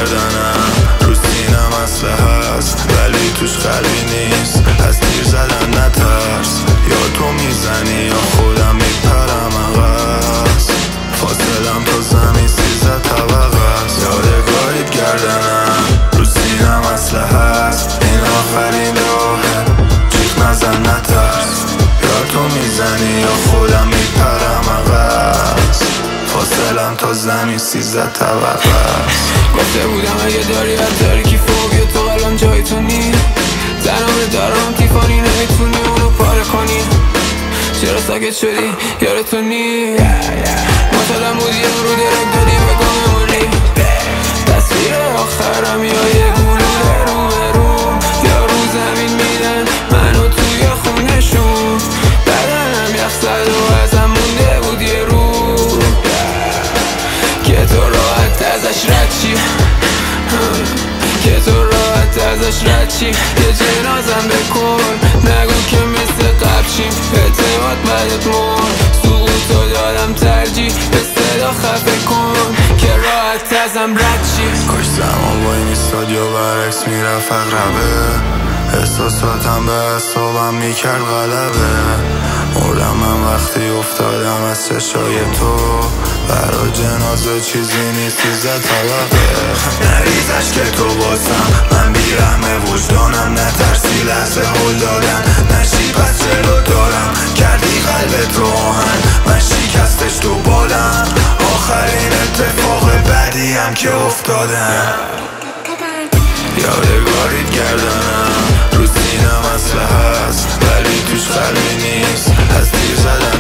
گردنم، رو سینم اسلحه هست ولی توش قلبی نیست. از تیر زدن نترس، یا تو میزنی یا خودم میپرم عقص. فاصلم تا زمین 13 طبقه است. یادگاریت گردنم، رو سینم اسلحه هست. این آخرین راهه، جیغ نزن نترس. یا تو میزنی یا خودم میپرم عقص. فاصلم تا زمین 13 طبقه است. گفته بودم اگه داری از تاریکی فوبیا تو الان جای تو نی. زنم دارم تیفانی نمیتونی اونو پاره کنی. چرا ساکت شدی یارتو نی. معتادم بودی رو درک دادی به گاممونی. تصویر آخرم یا یه گلوله روبروم، یا رو زمین میدن منو توی خونشون. بدنم یخ زد و ازم مونده بود یه رو که تو راحت ازش رد چی، که تو راحت ازش رد چی. یه جنازم بکن نگو که مثل قبل شیم. اعتماد بدت مرد، سقوطو دادم ترجیح. به صدا خفه کن که راحت ازم رد چی. کاش زمان وای میستاد یا برعکس میرفت اقربه. احساساتم به اعصابم میکرد غلبه. مردم من وقتی افتادم از چشای تو. برا جنازه چیزی نیست 13 طبقه. نریزش که تو بازم من بیرحم وجدانم. نترسی لحظه هل دادن نشی پس جلو دارم. کردی قلبت رو آهن من شکستش تو بالم. آخرین اتفاق بدی هم که افتادم. یادگاریت گردنم، رو سینم اسلحه هست ولی توش قلبی نیست. از تیر زدن